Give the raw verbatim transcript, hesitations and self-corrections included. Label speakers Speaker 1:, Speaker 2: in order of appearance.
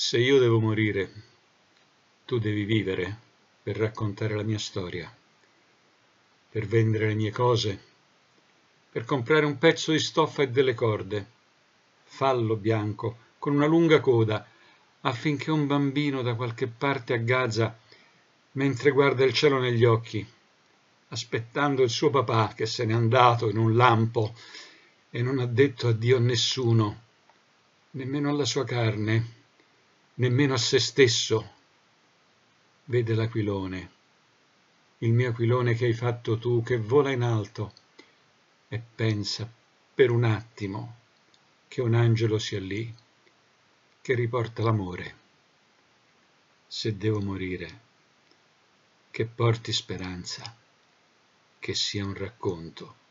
Speaker 1: Se io devo morire, tu devi vivere per raccontare la mia storia, per vendere le mie cose, per comprare un pezzo di stoffa e delle corde, fallo bianco con una lunga coda, affinché un bambino da qualche parte a Gaza, mentre guarda il cielo negli occhi, aspettando il suo papà che se n'è andato in un lampo e non ha detto addio a nessuno, nemmeno alla sua carne, nemmeno a se stesso, vede l'aquilone, il mio aquilone che hai fatto tu, che vola in alto e pensa per un attimo che un angelo sia lì, che riporta l'amore. Se devo morire, che porti speranza, che sia un racconto